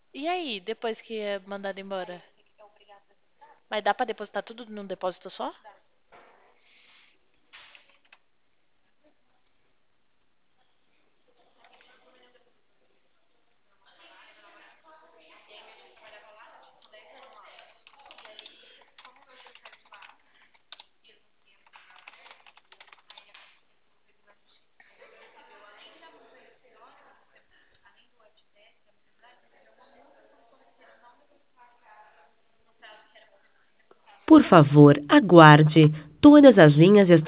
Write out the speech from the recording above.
E aí, depois que é mandado embora? Mas dá pra depositar tudo num depósito só? Por favor, aguarde. Todas as linhas estão